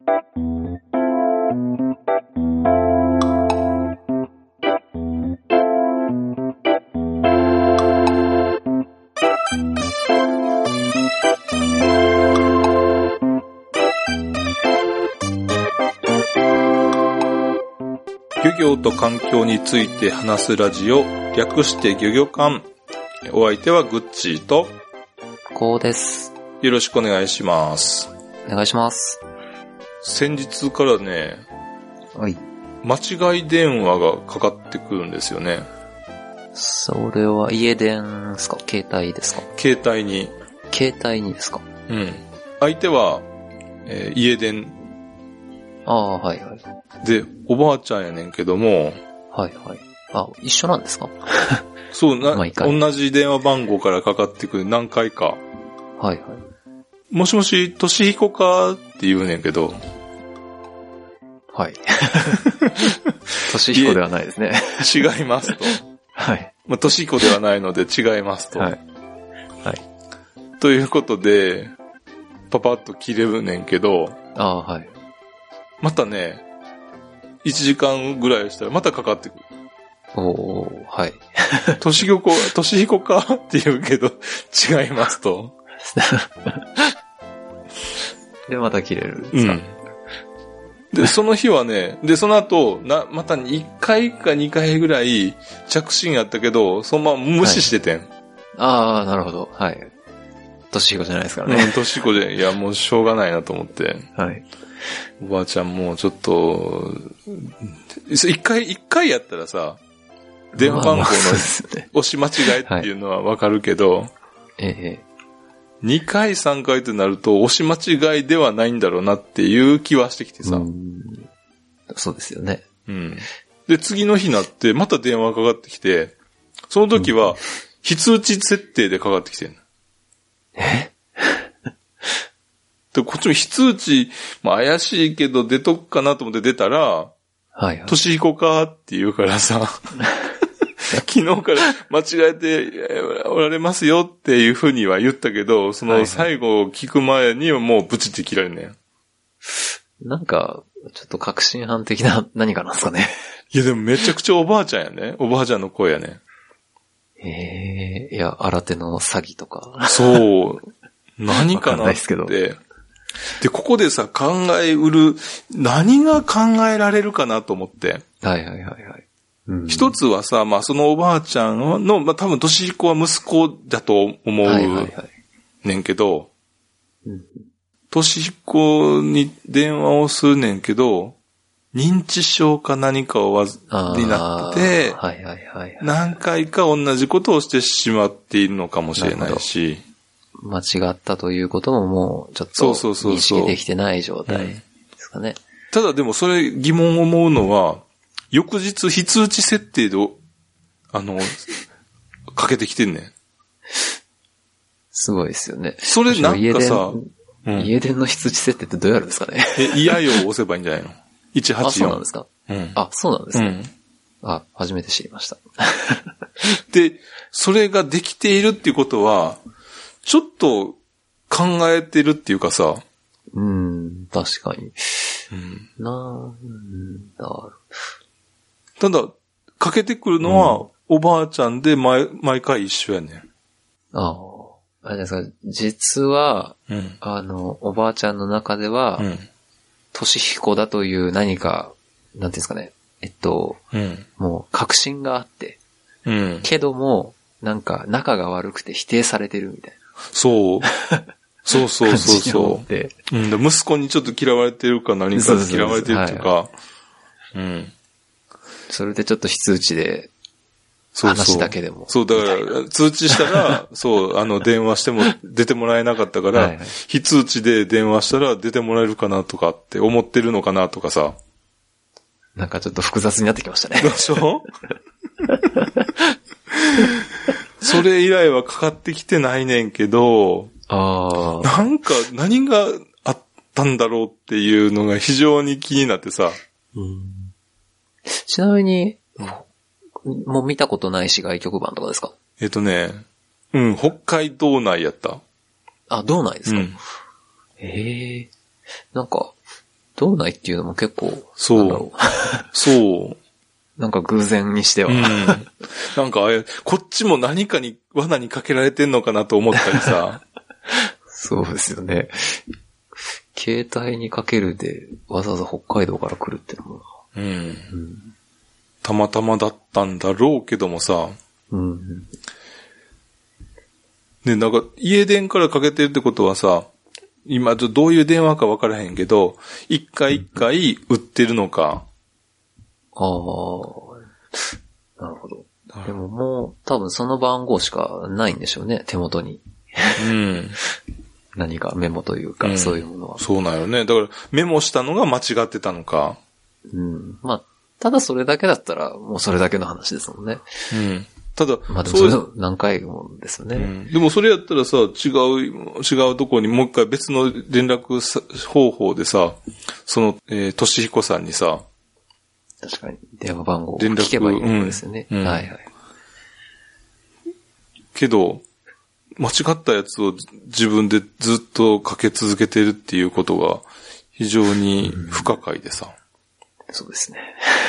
漁業と環境について話すラジオ、略して漁業館。お相手はグッチーとこうです。 よろしくお願いします。 お願いします。 先日からね、 はい。 間違い電話がかかってくるんですよね。 それは家電ですか？携帯ですか？ 携帯に。 携帯にですか？ うん。相手は、家電。 ああ、はいはい。 で、おばあちゃんやねんけども。 はいはい。あ、一緒なんですか？ そう、 同じ電話番号からかかってくる何回か。 はいはい。 もしもし、としひこかって言うねんけど。 はい。としひこではないですね。 違いますと。 はい。 まあ、としひこではないので違いますと。 はい。はい。 ということで、パパッと切れるねんけど。 ああ、はい。 またね、1時間ぐらいしたらまたかかってくる。 おー、はい。 としひこかって言うけど、違いますと。 で、また切れるんですか？ うん。で、その日はね、で、その後、また1回か2回ぐらい着信やったけど、そのまま無視しててん。はい、 ああ、なるほど。はい。としひこじゃないですからね。 うん、としひこで、いや、もうしょうがないなと思って。 はい。 おばあちゃんもちょっと、一回やったらさ、電話番号の押し間違いっていうのはわかるけど、2回3回となると押し間違いではないんだろうなっていう気はしてきてさ。 そうですよね。 うん。で、次の日になってまた電話かかってきて、その時は非通知設定でかかってきてんの。で、こっちも非通知、まあ怪しいけど出とくかなと思って出たら、 はいはい。 としひこかって言うからさ、昨日から間違えておられますよっていうふうには言ったけど、その最後を聞く前にはもうブチって切られんねん。 なんか、ちょっと確信犯的な何かなんですかね。 いやでもめちゃくちゃおばあちゃんやね。おばあちゃんの声やね。 いや、新手の詐欺とか。 そう。何かなって。 わかんないですけど。 で、ここでさ、何が考えられるかなと思って。 はいはいはいはい。 一つはさ、まあそのおばあちゃんの、まあ多分としひこは息子だと思うねんけど、としひこに電話をするねんけど、認知症か何かになってて、何回か同じことをしてしまっているのかもしれないし、 間違ったということももうちょっと認識できてない状態ですかね。 ただでもそれ疑問を思うのは、翌日非通知設定で、かけてきてんねん。 すごいですよね。 それなんかさ、 家電の非通知設定ってどうやるんですかね。 嫌よを押せばいいんじゃないの？ 184。 あ、そうなんですか。あ、そうなんですか。あ、初めて知りました。 で、それができているっていうことは、ちょっと考えてるっていうかさ。 確かに。なんだろう。 ただ、かけてくるのは、おばあちゃんで毎回一緒やねん。 あれですか、実は、おばあちゃんの中では、としひこだという何か、なんていうんですかね、もう確信があって、けども、なんか仲が悪くて否定されてるみたいな。 そう。そう。息子にちょっと嫌われてるか何か嫌われてるとか、 それでちょっと非通知で、話だけでも。 そう、だから通知したら、電話しても出てもらえなかったから、非通知で電話したら出てもらえるかなとかって思ってるのかなとかさ。 なんかちょっと複雑になってきましたね。 でしょ？それ以来はかかってきてないねんけど、なんか何があったんだろうっていうのが非常に気になってさ。 ちなみに、もう見たことない市外局番とかですか？ 北海道内やった。 あ、道内ですか？なんか、 道内っていうのも結構、 そう。そう。 なんか偶然にしては。 なんかこっちも何かに罠にかけられてんのかなと思ったりさ。 そうですよね。携帯にかけるでわざわざ北海道から来るってのも。 たまたまだったんだろうけどもさ。ね、なんか家電からかけてるってことはさ、今どういう電話か分からへんけど、一回一回売ってるのか。 ああ、なるほど。でももう多分その番号しかないんでしょうね、手元に。何かメモというか、そういうものは。 そうなんよね。だからメモしたのが間違ってたのか。 まあ、ただそれだけだったらもうそれだけの話ですもんね。 ただ、 まあでもそれ何回もですよね。 でもそれやったらさ、違うとこにもう一回別の連絡方法でさ、その、としひこさんにさ、 確かに電話番号を聞けばいいんですよね。はいはい。 けど、間違ったやつを自分でずっとかけ続けてるっていうことが非常に不可解でさ。 そうですね。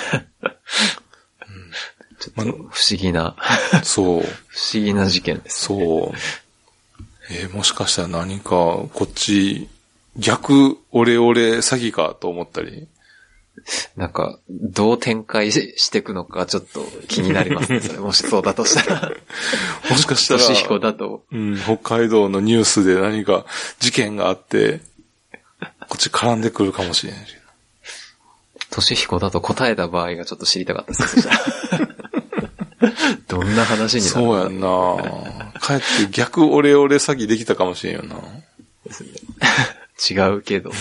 ちょっと不思議な。 そう。 不思議な事件ですね。 そう。もしかしたら何かこっち逆オレオレ詐欺かと思ったり。 なんか、どう展開していくのかちょっと気になりますね。それもしそうだとしたら。 もしかしたら、 としひこだと、 北海道のニュースで何か事件があって、こっち絡んでくるかもしれない。 としひこだと答えた場合がちょっと知りたかったです。どんな話になるそうやんな。かえって逆オレオレ詐欺できたかもしれんよな。 ですね。違うけど。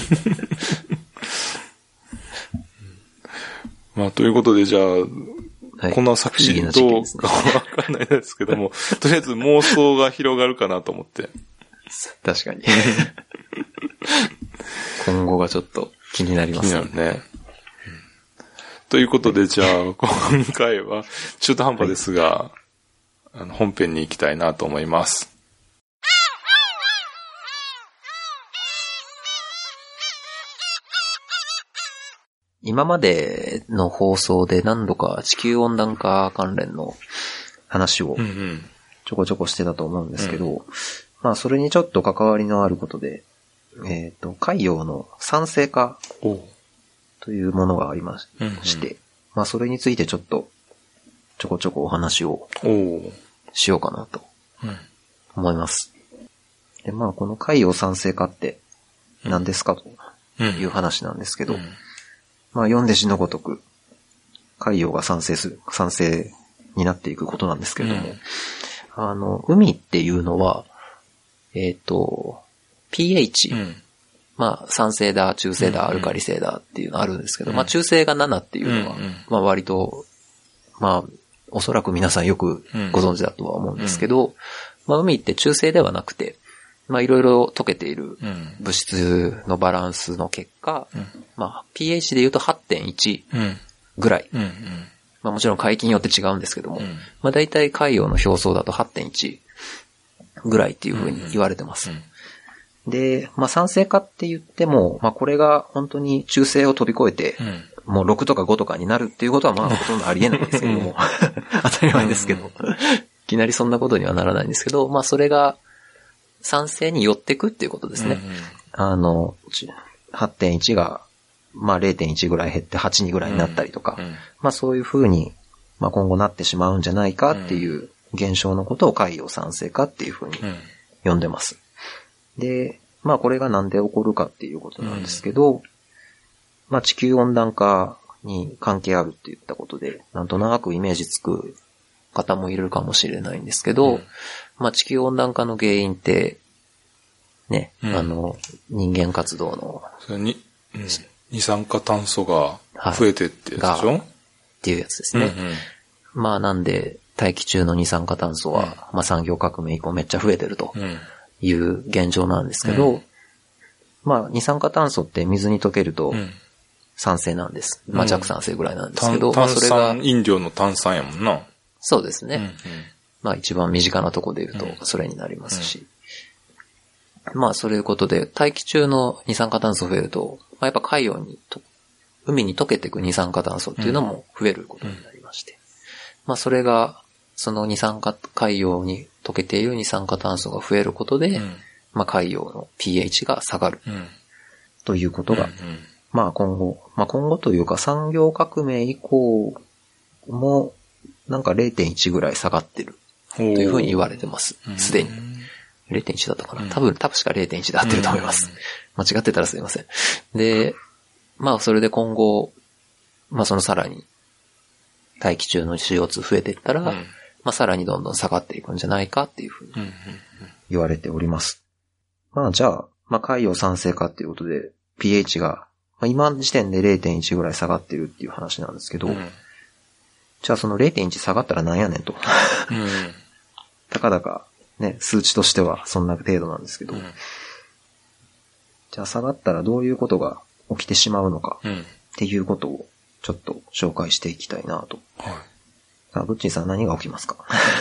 まあ、ということで、じゃあ、 はい、 こんな作品どうかわかんないですけども、とりあえず妄想が広がるかなと思って。 確かに。今後がちょっと気になりますね。 気になるね。ということで、じゃあ、今回は中途半端ですが、本編に行きたいなと思います。 今までの放送で何度か地球温暖化関連の話をちょこちょこしてたと思うんですけど、まあそれにちょっと関わりのあることで、海洋の酸性化というものがありまして、まあそれについてちょっとちょこちょこお話をしようかなと思います。で、まあこの海洋酸性化って何ですかという話なんですけど、まあ読んで字のごとく海洋が酸性になっていくことなんですけれども、海っていうのは、pH、まあ酸性だ、中性だ、アルカリ性だっていうのあるんですけど、まあ中性が7っていうのは、まあ割と、まあおそらく皆さんよくご存知だとは思うんですけど、まあ海って中性ではなくて、まあいろいろ溶けている物質のバランスの結果、まあ pH で言うと 8.1 ぐらい。まあもちろん海域によって違うんですけども、まあ大体海洋の表層だと 8.1 ぐらいっていうふうに言われてます。で、まあ酸性化って言っても、まあこれが本当に中性を飛び越えて、もう6とか5とかになるっていうことはまあほとんどありえないんですけども、当たり前ですけど、いきなりそんなことにはならないんですけど、まあそれが酸性に寄ってくっていうことですね。8.1 が、まあ 0.1 ぐらい減って8.2ぐらいになったりとか、まあそういう風に、まあ今後なってしまうんじゃないかっていう現象のことを海洋酸性化っていう風に呼んでます。で、まあこれがなんで起こるかっていうことなんですけど、まあ地球温暖化に関係あるって言ったことで、なんとなくイメージつく方もいるかもしれないんですけど、まあ地球温暖化の原因って、ね、人間活動の、 二酸化炭素が増えてってやつでしょ、 っていうやつですね。まあなんで大気中の二酸化炭素は、まあ産業革命以降めっちゃ増えてるという現状なんですけど、まあ二酸化炭素って水に溶けると酸性なんです。まあ弱酸性ぐらいなんですけど、まあそれが炭酸飲料の炭酸やもんな。 そうですね。まあ一番身近なところで言うとそれになりますし。 まあそういうことで、大気中の二酸化炭素増えると、まあ、やっぱ海洋に海に溶けていく二酸化炭素っていうのも増えることになりまして。まあそれが、その海洋に溶けている二酸化炭素が増えることで、まあ海洋の pH が下がる。ということが、まあ今後というか産業革命以降も、なんか 0.1 ぐらい下がってる。というふうに言われてます。すでに。0.1 だったかな、多分確か 0.1 で合ってると思います。間違ってたらすいません。で、まあそれで今後、まあそのさらに大気中の CO2 増えていったら、まあさらにどんどん下がっていくんじゃないかっていうふうに言われております。まあじゃあ、まあ海洋酸性化っていうことで pH が、まあ、今の時点で 0.1 ぐらい下がってるっていう話なんですけど、じゃあその 0.1 下がったらなんやねんと。たかだかね、数値としてはそんな程度なんですけど、じゃあ下がったらどういうことが起きてしまうのかっていうことをちょっと紹介していきたいなと。さあ、ブッチーさん何が起きますか？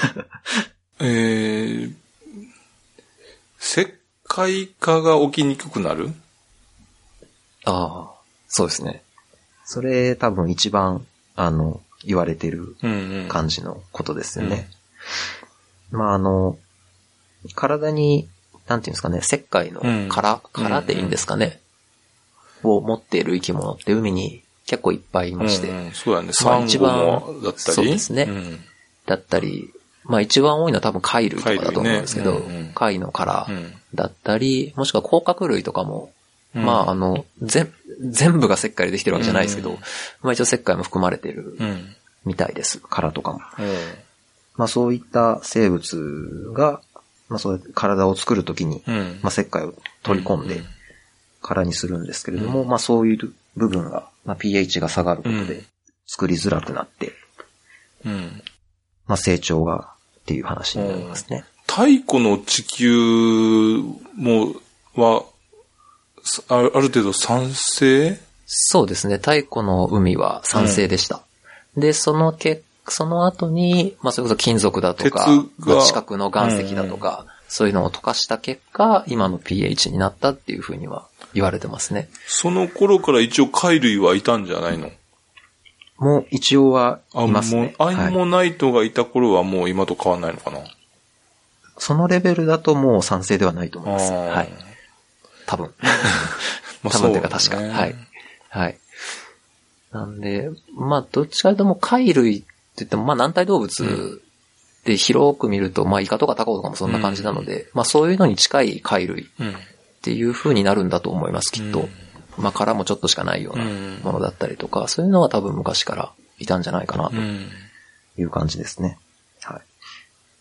石灰化が起きにくくなる？ ああ、そうですね。それ多分一番、言われてる感じのことですよね。まあ体に、なんていうんですかね、石灰の殻でいいんですかね、を持っている生き物って海に結構いっぱいいまして。 そうだね、サンゴもだったり。 そうですね。だったり、まあ一番多いのは多分貝類とかだと思うんですけど、貝の殻だったり、もしくは甲殻類とかも、まあ全部が石灰でできてるわけじゃないですけど、まあ一応石灰も含まれてるみたいです。殻とかも。まあそういった生物が、まあそういう体を作るときに、まあ石灰を取り込んで殻にするんですけれども、まあそういう部分が、まあ pH が下がることで作りづらくなって、まあ成長がっていう話になりますね。 太古の地球は、ある程度酸性？ そうですね。太古の海は酸性でした。で、その後に、まあ、それこそ金属だとか、地殻の岩石だとか、そういうのを溶かした結果、今の pH になったっていうふうには言われてますね。 その頃から一応貝類はいたんじゃないの？ もう一応はいますね。 アンモナイトがいた頃はもう今と変わんないのかな？ そのレベルだともう酸性ではないと思います。はい。多分。多分というか確か。はい。はい。なんで、まあ、どっちかというともう貝類って言っても、まあ、軟体動物で広く見ると、まあ、イカとかタコとかもそんな感じなので、まあ、そういうのに近い貝類っていう風になるんだと思います、きっと。まあ、殻もちょっとしかないようなものだったりとか、そういうのは多分昔からいたんじゃないかな、という感じですね。はい。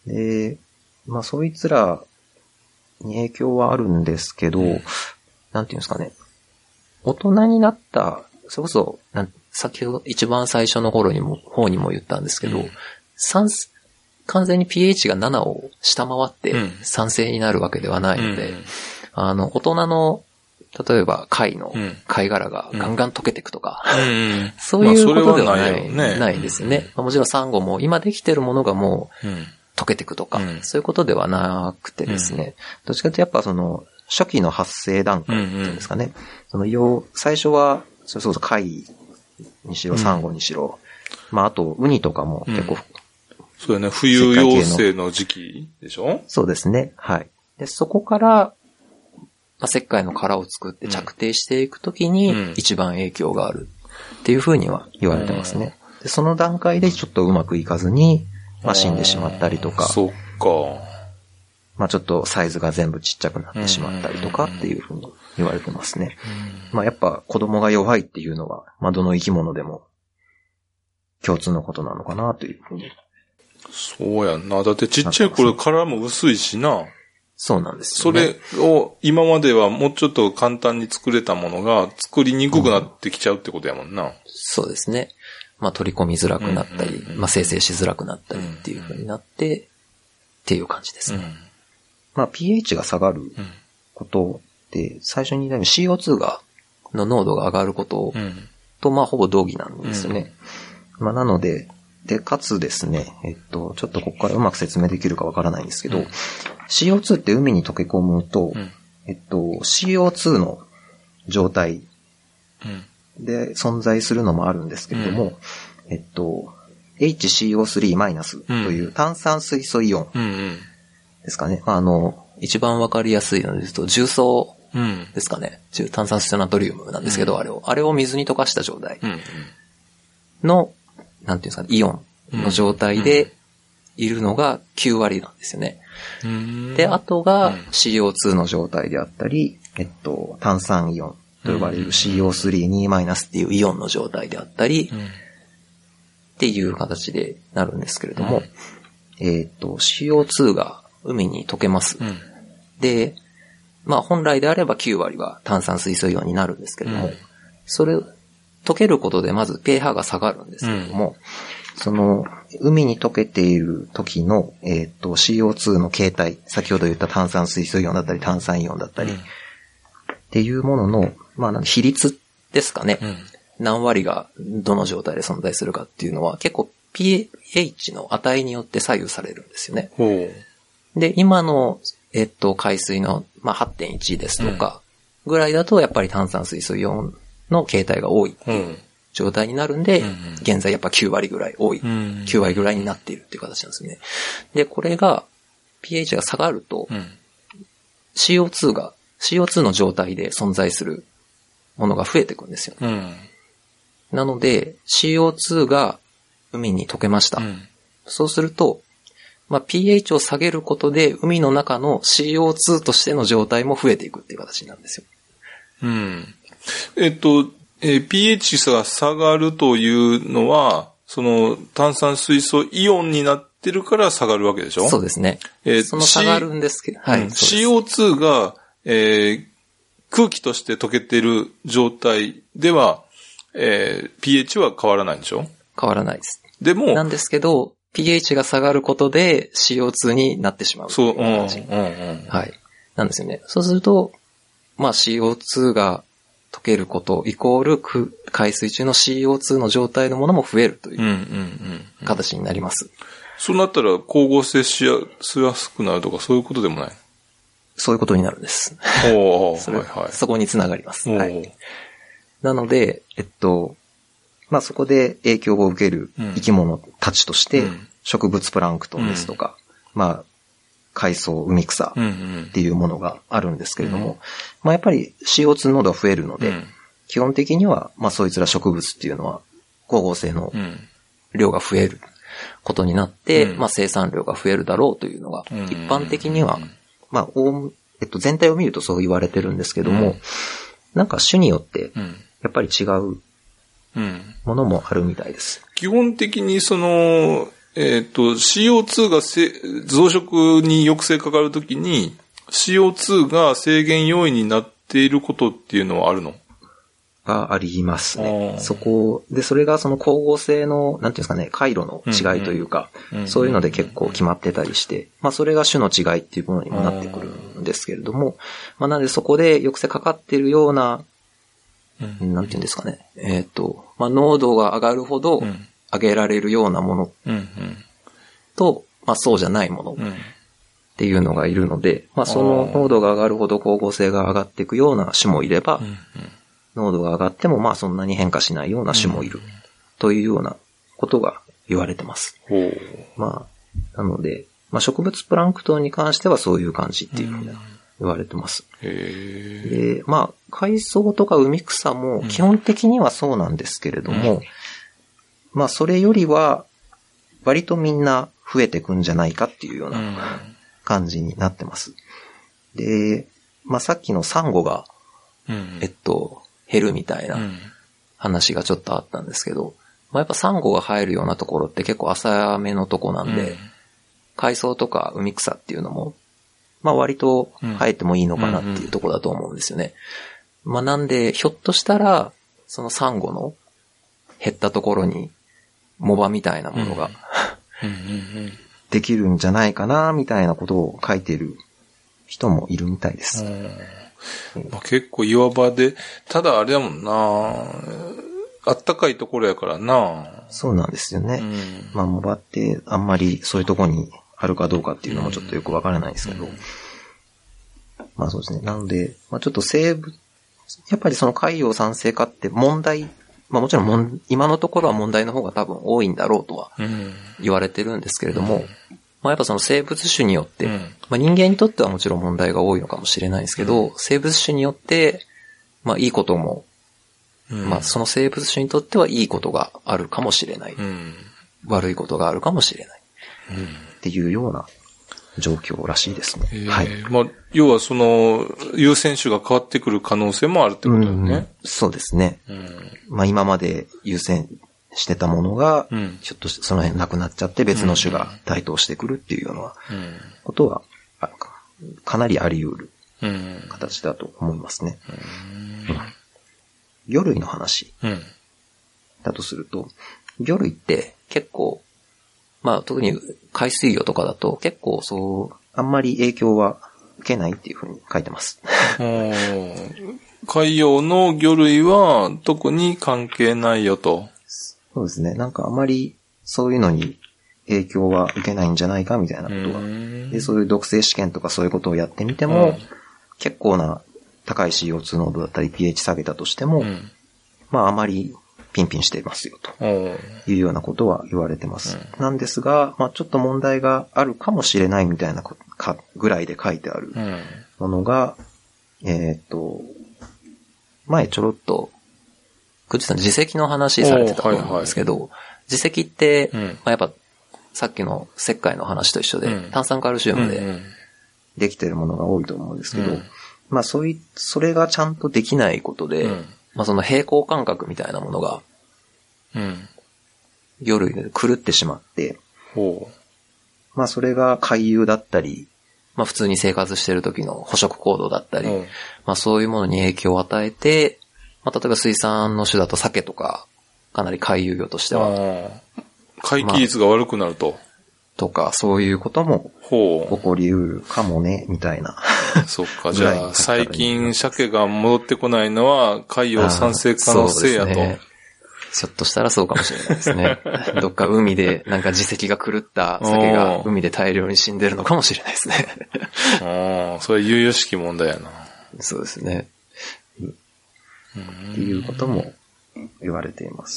で、まあ、そいつらに影響はあるんですけど、なんていうんですかね。大人になった、それこそ、先ほど一番最初の方にも言ったんですけど、完全に pH が7を下回って酸性になるわけではないので、大人の、例えば貝の貝殻がガンガン溶けていくとか、そういうことではないですよね。もちろんサンゴも今できてるものがもう溶けていくとか、そういうことではなくてですね、どっちかというとやっぱその初期の発生段階っていうんですかね、最初は、それこそ貝にしろサンゴにしろ、まああとウニとかも結構、 そうだね、冬養成の時期でしょ？ そうですね。はい。で、そこから、まあ、石灰の殻を作って着底していくときに一番影響があるっていうふうには言われてますね。で、その段階でちょっとうまくいかずに、まあ、死んでしまったりとか。 そっか。 まあ、ちょっとサイズが全部ちっちゃくなってしまったりとかっていうふうに言われてますね。まあ、やっぱ子供が弱いっていうのは、まあ、どの生き物でも共通のことなのかなというふうに。 そうやんな。だってちっちゃい頃殻も薄いしな。 そうなんですよね。それを今まではもうちょっと簡単に作れたものが作りにくくなってきちゃうってことやもんな。 そうですね。まあ取り込みづらくなったり、まあ生成しづらくなったりっていう風になって、っていう感じですね。まあ pH が下がることで、最初に言ったように CO2 の濃度が上がることと、まあほぼ同義なんですよね。まあなので、かつですね、ちょっとここからうまく説明できるかわからないんですけど、CO2 って海に溶け込むと、 CO2 の状態で存在するのもあるんですけれども、HCO3- という炭酸水素イオンですかね。 一番わかりやすいのですと、重曹ですかね。炭酸水素ナトリウムなんですけど、あれを水に溶かした状態の、なんていうんですかね、イオンの状態でいるのが9割なんですよね。で、あとが CO2 の状態であったり、炭酸イオンと呼ばれる CO3- っていうイオンの状態であったり、っていう形でなるんですけれども、CO2 が海に溶けます。で、まあ本来であれば9割は炭酸水素イオンになるんですけれども、それ溶けることでまず pH が下がるんですけれども、その海に溶けている時の、CO2 の形態、先ほど言った炭酸水素イオンだったり炭酸イオンだったり、っていうものの、まあ比率ですかね。何割がどの状態で存在するかっていうのは結構 pH の値によって左右されるんですよね。で、今の、海水の、まあ、8.1 ですとか、ぐらいだとやっぱり炭酸水素イオンの形態が多い状態になるんで、現在やっぱ9割ぐらい多い、9割ぐらいになっているっていう形なんですね。で、これが pH が下がると、CO2 の状態で存在するものが増えていくんですよ。なので、CO2 が海に溶けました。そうすると、まあ、pH を下げることで、海の中の CO2 としての状態も増えていくっていう形なんですよ。 pH が下がるというのは、その炭酸水素イオンになってるから下がるわけでしょ？ そうですね。その下がるんですけど、はい。 CO2 が、空気として溶けてる状態では、pH は変わらないんでしょ？ 変わらないです。 でも、 なんですけど、pH が下がることで CO2 になってしまう。 そう、 はい。なんですよね。そうすると、まあ CO2 が溶けることイコール海水中の CO2 の状態のものも増えるという形になります。 そうなったら光合成しやすくなるとかそういうことでもない？ そういうことになるんです。そこにつながります。はい。なので、まあそこで影響を受ける生き物たちとして、植物プランクトンですとか、まあ海藻、海草っていうものがあるんですけれども、まあやっぱり CO2 濃度が増えるので、基本的にはまあそいつら植物っていうのは光合成の量が増えることになって、まあ生産量が増えるだろうというのが、一般的には、まあ全体を見るとそう言われてるんですけども、なんか種によってやっぱり違うものもあるみたいです。 基本的にその、CO2 が増殖に抑制かかるときに CO2 が制限要因になっていることっていうのはあるの？ がありますね。そこで、それがその光合成の、なんていうんですかね、回路の違いというか、そういうので結構決まってたりして、まあそれが種の違いっていうものにもなってくるんですけれども、まあなのでそこで抑制かかっているような、なんていうんですかね、まあ濃度が上がるほど上げられるようなものと、まあそうじゃないものっていうのがいるので、まあその濃度が上がるほど光合成が上がっていくような種もいれば、濃度が上がってもまあそんなに変化しないような種もいるというようなことが言われてます。まあ、なので、まあ植物プランクトンに関してはそういう感じっていうふうに言われてます。で、まあ海藻とか海草も基本的にはそうなんですけれども、まあそれよりは割とみんな増えてくんじゃないかっていうような感じになってます。で、まあさっきのサンゴが、減るみたいな話がちょっとあったんですけど、まあ、やっぱサンゴが生えるようなところって結構浅めのとこなんで、海藻とか海草っていうのも、まあ割と生えてもいいのかなっていうところだと思うんですよね。まあなんで、ひょっとしたら、そのサンゴの減ったところに、藻場みたいなものができるんじゃないかな、みたいなことを書いている人もいるみたいです。 まあ、結構岩場で、ただあれだもんな、あったかいところやからな。 そうなんですよね。まあ、藻場ってあんまりそういうところにあるかどうかっていうのもちょっとよくわからないですけど、 まあそうですね。なので、まあちょっとやっぱりその海洋酸性化って問題、まあもちろん今のところは問題の方が多分多いんだろうとは言われてるんですけれども、まあやっぱその生物種によって、まあ人間にとってはもちろん問題が多いのかもしれないですけど、生物種によって、まあいいことも、まあその生物種にとってはいいことがあるかもしれない。悪いことがあるかもしれない。っていうような状況らしいですね。はい。 まあ、要はその、優先種が変わってくる可能性もあるってことだよね。 そうですね。まあ今まで優先してたものが、ちょっとその辺なくなっちゃって別の種が台頭してくるっていうようなことは、かなりあり得る形だと思いますね。魚類の話だとすると、魚類って結構、まあ特に海水魚とかだと結構あんまり影響は受けないっていうふうに書いてます。 海洋の魚類は特に関係ないよと。 そうですね。なんかあまりそういうのに影響は受けないんじゃないかみたいなことは。で、そういう毒性試験とかそういうことをやってみても、結構な高い CO2 濃度だったり pH 下げたとしても、まああまりピンピンしていますよというようなことは言われてます。なんですが、まあちょっと問題があるかもしれないみたいなぐらいで書いてあるものが、前ちょろっと、くじさん耳石の話されてたと思うんですけど、耳石って、まあやっぱさっきの石灰の話と一緒で、炭酸カルシウムでできてるものが多いと思うんですけど、まあそれがちゃんとできないことで、まあその平衡感覚みたいなものが、魚類で狂ってしまって、まあそれが回遊だったり、まあ普通に生活してる時の捕食行動だったり、まあそういうものに影響を与えて、まあ例えば水産の種だと鮭とか、かなり回遊魚としては。 回帰率が悪くなると。 とか、そういうことも起こりうるかもね、みたいな。 そっか、じゃあ最近鮭が戻ってこないのは海洋酸性化のせいやと。 ひょっとしたらそうかもしれないですね。どっか海でなんか耳石が狂った鮭が海で大量に死んでるのかもしれないですね。 それ由々しき問題やな。 そうですね。っていうことも言われています。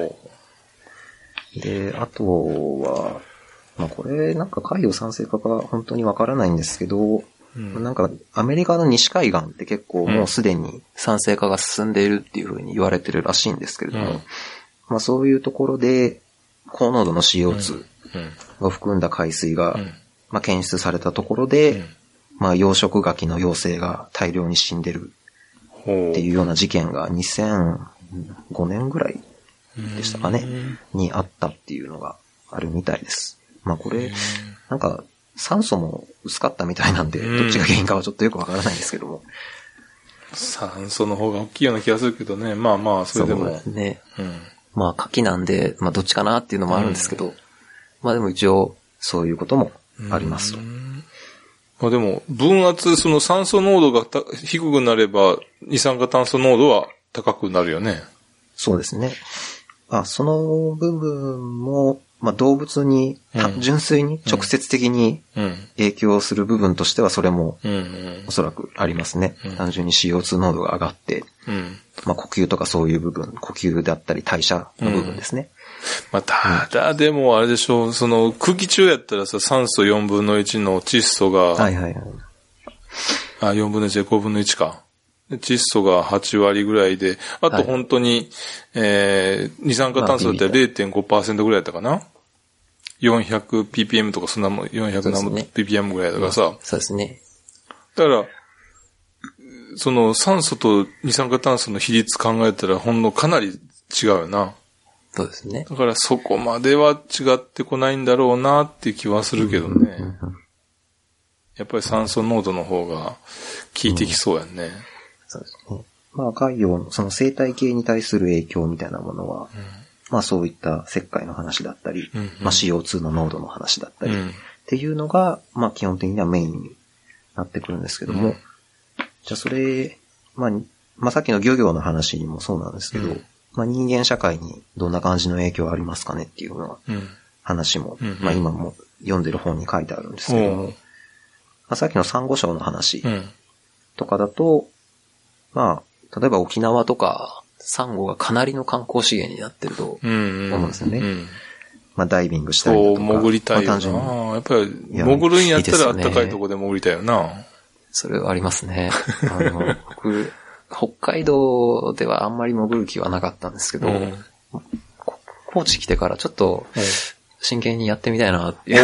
で、あとは、まあこれなんか海洋酸性化が本当にわからないんですけど、なんかアメリカの西海岸って結構もうすでに酸性化が進んでいるっていう風に言われてるらしいんですけれども、まあそういうところで高濃度の CO2 を含んだ海水がまあ検出されたところで、まあ養殖牡蠣の幼生が大量に死んでるっていうような事件が2005年ぐらいでしたかね、にあったっていうのがあるみたいです。まあこれ、なんか酸素も薄かったみたいなんで、どっちが原因かはちょっとよくわからないんですけども。 酸素の方が大きいような気がするけどね、まあまあ、それでも。そうですね。 まあ牡蠣なんで、まあどっちかなっていうのもあるんですけど、まあでも一応そういうこともありますと。 まあでも、分圧、その酸素濃度が低くなれば、二酸化炭素濃度は高くなるよね。 そうですね。その部分も、まあ動物に、純粋に直接的に影響する部分としてはそれもおそらくありますね。単純に CO2 濃度が上がって、まあ呼吸とかそういう部分、呼吸だったり代謝の部分ですね。 まあただでもあれでしょう、その空気中やったらさ、酸素4分の1の窒素が、4分の1で5分の1か。窒素が8割ぐらいで、あと本当に、二酸化炭素だって 0.5% ぐらいだったかな ?400ppm とかそんなもん、400何 ppm ぐらいだからさ。 そうですね。 だから、その酸素と二酸化炭素の比率考えたらほんのかなり違うよな。 そうですね。 だからそこまでは違ってこないんだろうなっていう気はするけどね。やっぱり酸素濃度の方が効いてきそうやね。 そうですね。まあ海洋のその生態系に対する影響みたいなものは、まあそういった石灰の話だったり、まあ CO2 の濃度の話だったり、っていうのが、まあ基本的にはメインになってくるんですけども、じゃあそれ、まあさっきの漁業の話にもそうなんですけど、まあ人間社会にどんな感じの影響ありますかねっていうような話も、まあ今も読んでる本に書いてあるんですけども、まあさっきのサンゴ礁の話とかだと、まあ、例えば沖縄とか、サンゴがかなりの観光資源になってると思うんですよね。まあ、ダイビングしたりとか。 潜りたいよな。やっぱり、潜るんやったらあったかいとこで潜りたいよな。 それはありますね。僕、北海道ではあんまり潜る気はなかったんですけど、高知来てからちょっと、真剣にやってみたいなっていう。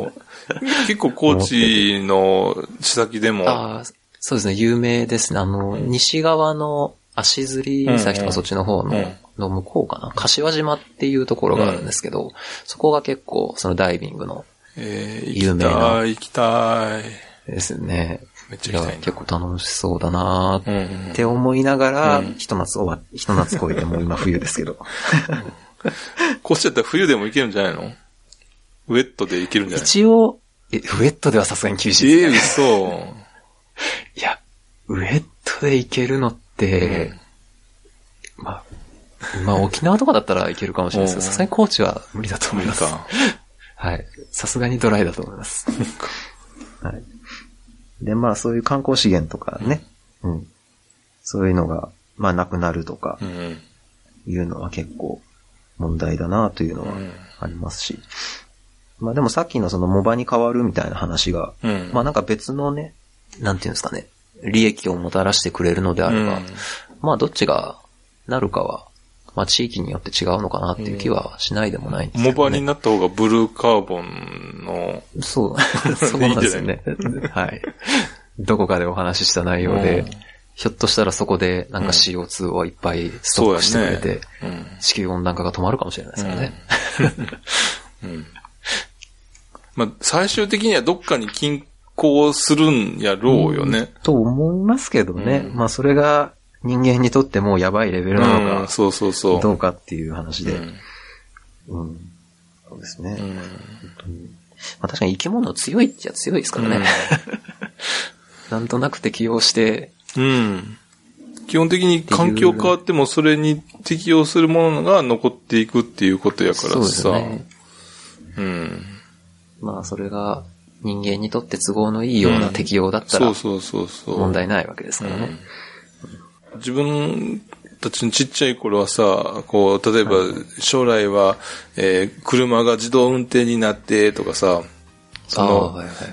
結構高知の地先でも。 そうですね、有名ですね。西側の足摺岬とかそっちの方の向こうかな。柏島っていうところがあるんですけど、そこが結構そのダイビングの有名な。 行きたい。 ですね。 めっちゃ行きたいな。 結構楽しそうだなって思いながら、ひと夏越えてもう今冬ですけど。 こっちだったら冬でも行けるんじゃないの？ウェットで行けるんじゃない？ 一応、ウェットではさすがに厳しいですね。 嘘。 いや、ウェットで行けるのって、まあ沖縄とかだったらいけるかもしれないですけど、さすがに高知は無理だと思います。はい。さすがにドライだと思います。 はい。で、まあそういう観光資源とかね、そういうのが、まあなくなるとか、いうのは結構問題だなというのはありますし、まあでもさっきのそのモバに変わるみたいな話が、まあなんか別のね、なんていうんですかね、利益をもたらしてくれるのであれば、まあどっちがなるかは、まあ地域によって違うのかなっていう気はしないでもないんですけどね。 モバになった方がブルーカーボンの、 そうなんですよね。はい。どこかでお話しした内容で、ひょっとしたらそこでなんか CO2 をいっぱいストックしてくれて、地球温暖化が止まるかもしれないですからね。 まあ最終的にはどっかに均衡するんやろうよね。 と思いますけどね。まあそれが人間にとってもやばいレベルなのか、どうかっていう話で。そうですね。本当にまあ確かに生き物強いっちゃ強いですからね。なんとなく適応して、 基本的に環境変わってもそれに適応するものが残っていくっていうことやからさ。 まあそれが人間にとって都合のいいような適応だったら問題ないわけですからね。 自分たちのちっちゃい頃はさ、こう例えば将来は、車が自動運転になってとかさ、その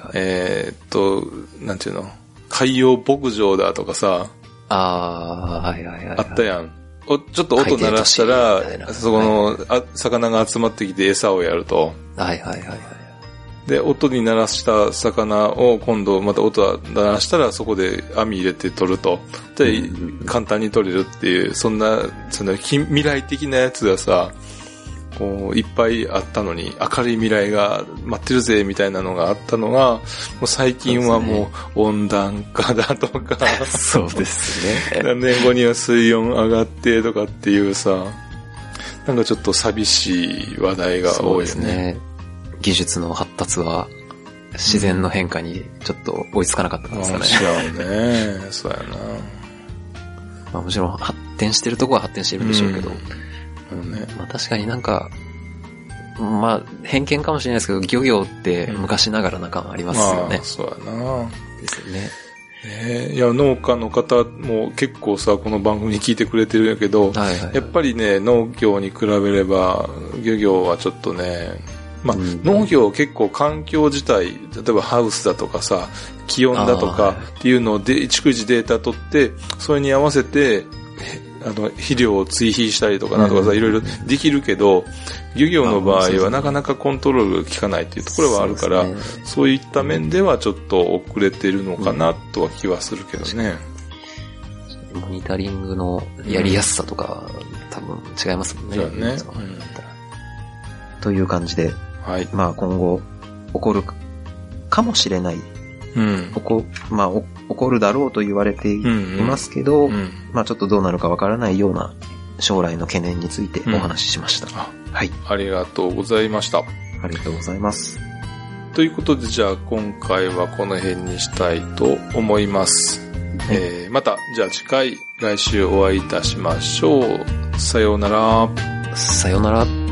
なんていうの、海洋牧場だとかさ、あったやん。ちょっと音鳴らしたら、そこの、魚が集まってきて餌をやると。で、音に鳴らした魚を今度また音鳴らしたらそこで網入れて取ると。で、簡単に取れるっていう、そんな未来的なやつがさ、こういっぱいあったのに、明るい未来が待ってるぜみたいなのがあったのが、もう最近はもう温暖化だとか、 そうですね。 何年後には水温上がってとかっていうさ、なんかちょっと寂しい話題が多いよね。そうですね。 技術の発達は自然の変化にちょっと追いつかなかったんですかね。 違うね。そうやな。 まあもちろん発展してるとこは発展してるんでしょうけど、まあ確かになんか、まあ偏見かもしれないですけど、漁業って昔ながらな感ありますよね。 そうやな。 ですよね。 いや、農家の方も結構さ、この番組聞いてくれてるんやけど、やっぱりね、農業に比べれば、漁業はちょっとね、まあ、農業結構環境自体、例えばハウスだとかさ、気温だとかっていうのを逐次データ取って、それに合わせて、肥料を追肥したりとかなんとかさ、いろいろできるけど、漁業の場合はなかなかコントロールが効かないっていうところはあるから、そういった面ではちょっと遅れてるのかなとは気はするけどね。 モニタリングのやりやすさとか、多分違いますもんね。 そうだね。 という感じで、まあ今後起こるかもしれない、まあ起こるだろうと言われていますけど、まあちょっとどうなるかわからないような将来の懸念についてお話ししました。 はい。ありがとうございました。 ありがとうございます。 ということでじゃあ今回はこの辺にしたいと思います。またじゃあ次回来週お会いいたしましょう。さようなら。 さようなら。